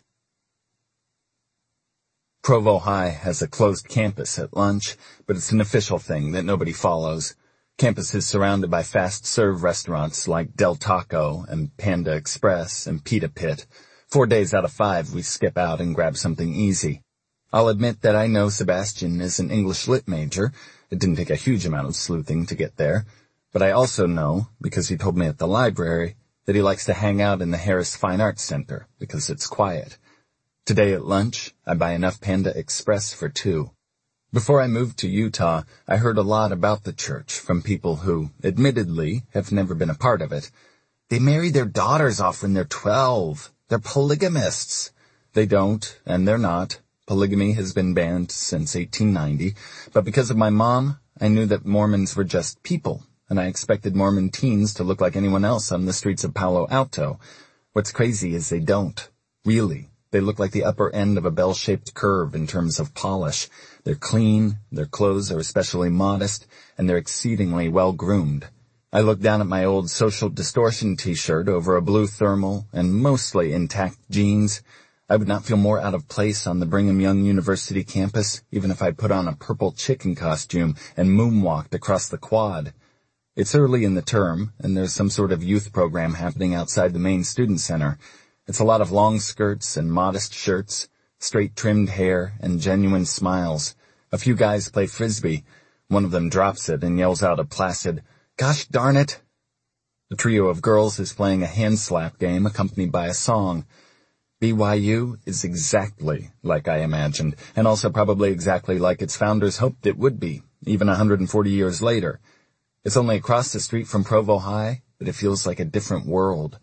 Provo High has a closed campus at lunch, but it's an official thing that nobody follows. Campus is surrounded by fast-serve restaurants like Del Taco and Panda Express and Pita Pit. Four days out of five, we skip out and grab something easy. I'll admit that I know Sebastian is an English lit major. It didn't take a huge amount of sleuthing to get there. But I also know, because he told me at the library, that he likes to hang out in the Harris Fine Arts Center because it's quiet. Today at lunch, I buy enough Panda Express for two. Before I moved to Utah, I heard a lot about the church from people who, admittedly, have never been a part of it. They marry their daughters off when they're twelve. They're polygamists. They don't, and they're not. Polygamy has been banned since eighteen ninety, but because of my mom, I knew that Mormons were just people, and I expected Mormon teens to look like anyone else on the streets of Palo Alto. What's crazy is they don't. Really. They look like the upper end of a bell-shaped curve in terms of polish. They're clean, their clothes are especially modest, and they're exceedingly well-groomed. I look down at my old Social Distortion t-shirt over a blue thermal and mostly intact jeans. I would not feel more out of place on the Brigham Young University campus, even if I put on a purple chicken costume and moonwalked across the quad. It's early in the term, and there's some sort of youth program happening outside the main student center. It's a lot of long skirts and modest shirts, straight trimmed hair, and genuine smiles. A few guys play frisbee. One of them drops it and yells out a placid, "Gosh darn it!" The trio of girls is playing a hand slap game accompanied by a song. B Y U is exactly like I imagined, and also probably exactly like its founders hoped it would be, even one hundred forty years later. It's only across the street from Provo High, but it feels like a different world.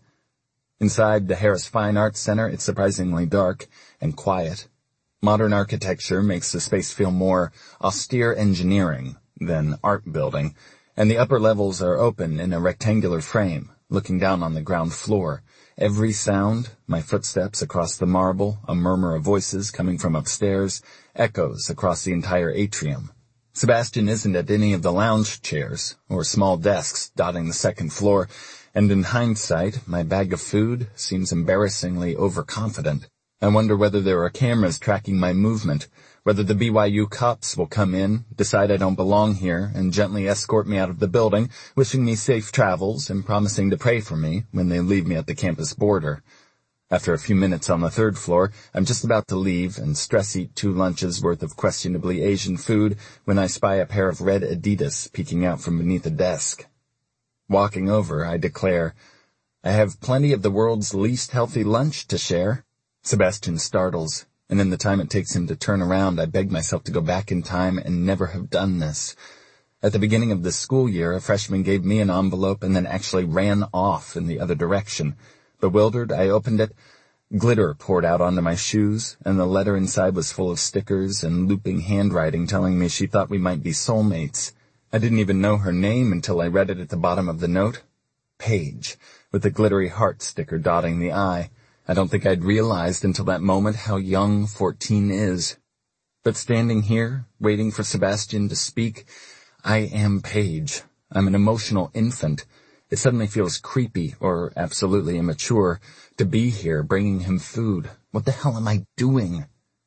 Inside the Harris Fine Arts Center, it's surprisingly dark and quiet. Modern architecture makes the space feel more austere engineering than art building, and the upper levels are open in a rectangular frame, looking down on the ground floor. Every sound, my footsteps across the marble, a murmur of voices coming from upstairs, echoes across the entire atrium. Sebastian isn't at any of the lounge chairs or small desks dotting the second floor, and in hindsight, my bag of food seems embarrassingly overconfident. I wonder whether there are cameras tracking my movement, whether the B Y U cops will come in, decide I don't belong here, and gently escort me out of the building, wishing me safe travels and promising to pray for me when they leave me at the campus border. After a few minutes on the third floor, I'm just about to leave and stress-eat two lunches worth of questionably Asian food when I spy a pair of red Adidas peeking out from beneath a desk. Walking over, I declare, "I have plenty of the world's least healthy lunch to share." Sebastian startles, and in the time it takes him to turn around, I beg myself to go back in time and never have done this. At the beginning of the school year, a freshman gave me an envelope and then actually ran off in the other direction. Bewildered, I opened it. Glitter poured out onto my shoes, and the letter inside was full of stickers and looping handwriting telling me she thought we might be soulmates. I didn't even know her name until I read it at the bottom of the note. Paige, with a glittery heart sticker dotting the I. I don't think I'd realized until that moment how young fourteen is. But standing here, waiting for Sebastian to speak, I am Paige. I'm an emotional infant. It suddenly feels creepy, or absolutely immature, to be here bringing him food. What the hell am I doing?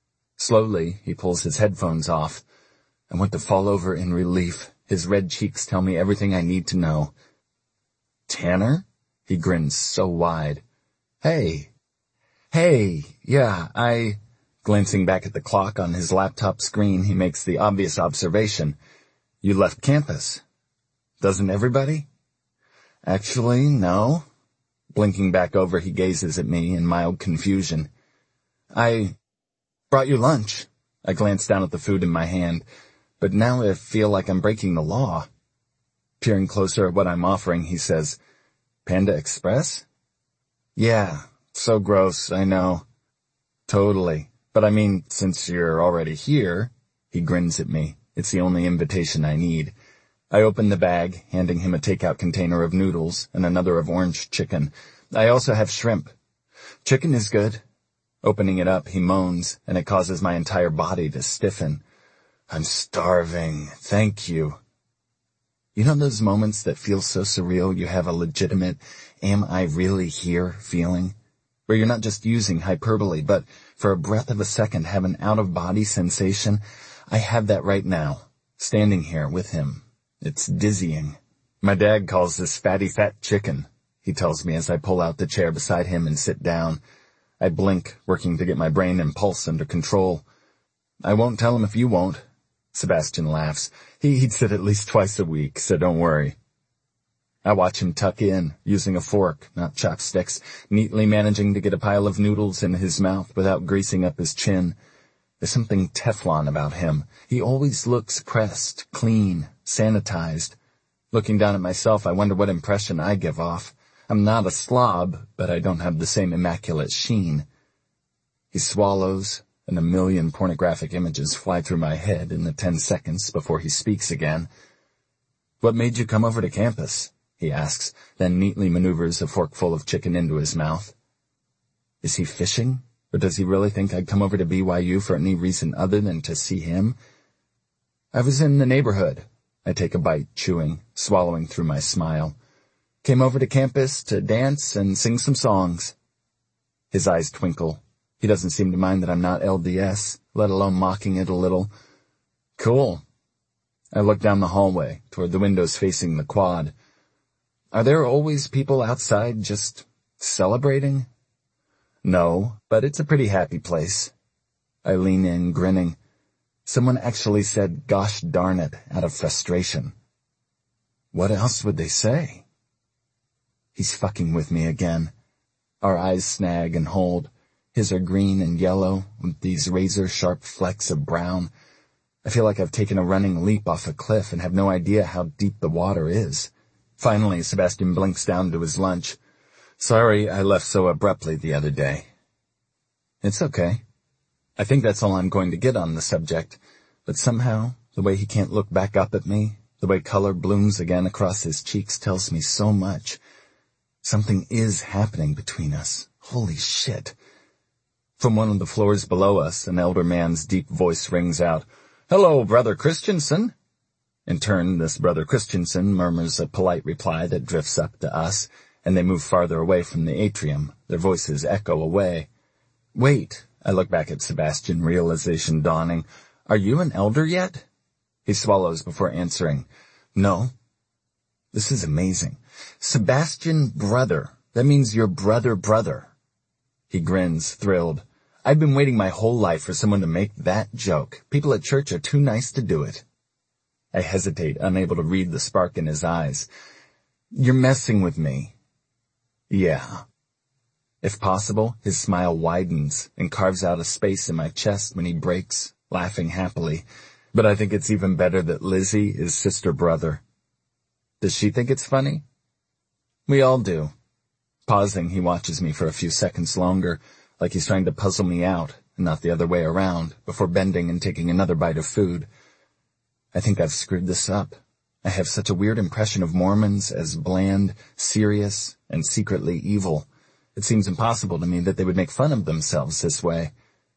Slowly, he pulls his headphones off. I want to fall over in relief. His red cheeks tell me everything I need to know. Tanner? He grins so wide. Hey. Hey, yeah, I... Glancing back at the clock on his laptop screen, he makes the obvious observation. You left campus. Doesn't everybody? Actually, no. Blinking back over, he gazes at me in mild confusion. I brought you lunch. I glance down at the food in my hand, but now I feel like I'm breaking the law. Peering closer at what I'm offering, he says, Panda Express? Yeah. So gross, I know. Totally. But I mean, since you're already here, he grins at me. It's the only invitation I need. I open the bag, handing him a takeout container of noodles and another of orange chicken. I also have shrimp. Chicken is good. Opening it up, he moans, and it causes my entire body to stiffen. I'm starving. Thank you. You know those moments that feel so surreal you have a legitimate, am I really here feeling? Where you're not just using hyperbole, but for a breath of a second have an out-of-body sensation. I have that right now, standing here with him. It's dizzying. My dad calls this fatty fat chicken, he tells me as I pull out the chair beside him and sit down. I blink, working to get my brain and pulse under control. I won't tell him if you won't. Sebastian laughs. He eats it at least twice a week, so don't worry. I watch him tuck in, using a fork, not chopsticks, neatly managing to get a pile of noodles in his mouth without greasing up his chin. There's something Teflon about him. He always looks pressed, clean, sanitized. Looking down at myself, I wonder what impression I give off. I'm not a slob, but I don't have the same immaculate sheen. He swallows, and a million pornographic images fly through my head in the ten seconds before he speaks again. "What made you come over to campus?" he asks, then neatly maneuvers a forkful of chicken into his mouth. Is he fishing? Or does he really think I'd come over to B Y U for any reason other than to see him? "I was in the neighborhood." I take a bite, chewing, swallowing through my smile. "Came over to campus to dance and sing some songs." His eyes twinkle. He doesn't seem to mind that I'm not L D S, let alone mocking it a little. "Cool." I look down the hallway, toward the windows facing the quad. "Are there always people outside just celebrating?" "No, but it's a pretty happy place." I lean in, grinning. Someone actually said, "Gosh darn it," out of frustration. What else would they say? He's fucking with me again. Our eyes snag and hold. His are green and yellow, with these razor-sharp flecks of brown. I feel like I've taken a running leap off a cliff and have no idea how deep the water is. Finally, Sebastian blinks down to his lunch. "Sorry I left so abruptly the other day." It's okay. I think that's all I'm going to get on the subject, but somehow, the way he can't look back up at me, the way color blooms again across his cheeks tells me so much. Something is happening between us. Holy shit. From one of the floors below us, an elder man's deep voice rings out, "Hello, Brother Christensen." In turn, this Brother Christensen murmurs a polite reply that drifts up to us, and they move farther away from the atrium. Their voices echo away. "Wait," I look back at Sebastian, realization dawning. "Are you an elder yet?" He swallows before answering. "No." This is amazing. Sebastian brother. That means your brother brother. He grins, thrilled. I've been waiting my whole life for someone to make that joke. People at church are too nice to do it. I hesitate, unable to read the spark in his eyes. "You're messing with me." "Yeah." If possible, his smile widens and carves out a space in my chest when he breaks, laughing happily. But I think it's even better that Lizzie is sister-brother. Does she think it's funny? We all do. Pausing, he watches me for a few seconds longer, like he's trying to puzzle me out, and not the other way around, before bending and taking another bite of food. I think I've screwed this up. I have such a weird impression of Mormons as bland, serious, and secretly evil. It seems impossible to me that they would make fun of themselves this way.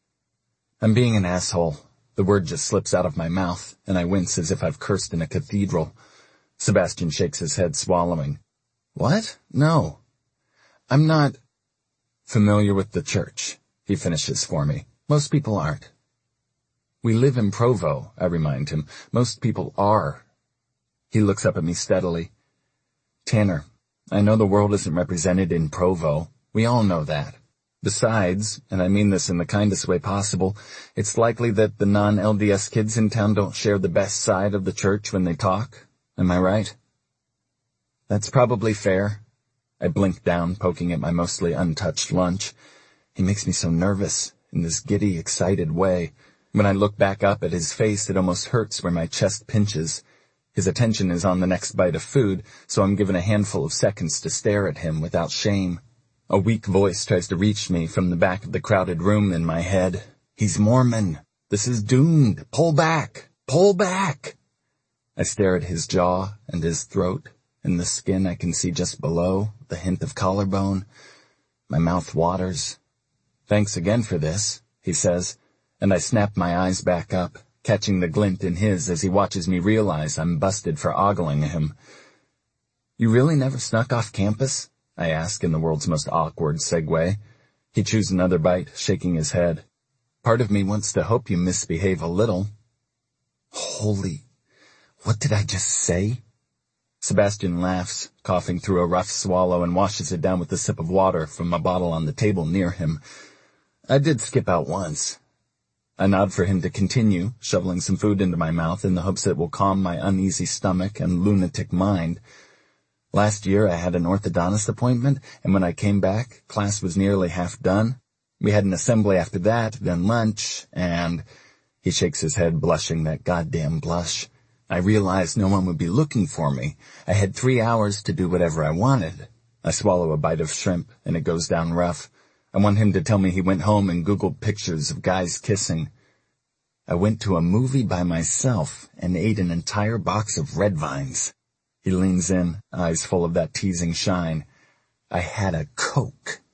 I'm being an asshole. The word just slips out of my mouth, and I wince as if I've cursed in a cathedral. Sebastian shakes his head, swallowing. "What? No. I'm not familiar with the church," he finishes for me. "Most people aren't." "We live in Provo," I remind him. "Most people are." He looks up at me steadily. "Tanner, I know the world isn't represented in Provo. We all know that. Besides, and I mean this in the kindest way possible, it's likely that the non-L D S kids in town don't share the best side of the church when they talk. Am I right?" "That's probably fair." I blink down, poking at my mostly untouched lunch. He makes me so nervous, in this giddy, excited way. When I look back up at his face, it almost hurts where my chest pinches. His attention is on the next bite of food, so I'm given a handful of seconds to stare at him without shame. A weak voice tries to reach me from the back of the crowded room in my head. "He's Mormon. This is doomed. Pull back. Pull back." I stare at his jaw and his throat, and the skin I can see just below, the hint of collarbone. My mouth waters. "Thanks again for this," he says, and I snap my eyes back up, catching the glint in his as he watches me realize I'm busted for ogling him. "You really never snuck off campus?" I ask in the world's most awkward segue. He chews another bite, shaking his head. "Part of me wants to hope you misbehave a little." Holy... What did I just say? Sebastian laughs, coughing through a rough swallow, and washes it down with a sip of water from a bottle on the table near him. "I did skip out once." I nod for him to continue, shoveling some food into my mouth in the hopes it will calm my uneasy stomach and lunatic mind. "Last year I had an orthodontist appointment, and when I came back, class was nearly half done. We had an assembly after that, then lunch, and—" He shakes his head, blushing that goddamn blush. I realized no one would be looking for me. I had three hours to do whatever I wanted. I swallow a bite of shrimp, and it goes down rough. I want him to tell me he went home and Googled pictures of guys kissing. I went to a movie by myself and ate an entire box of Red Vines. He leans in, eyes full of that teasing shine. I had a Coke.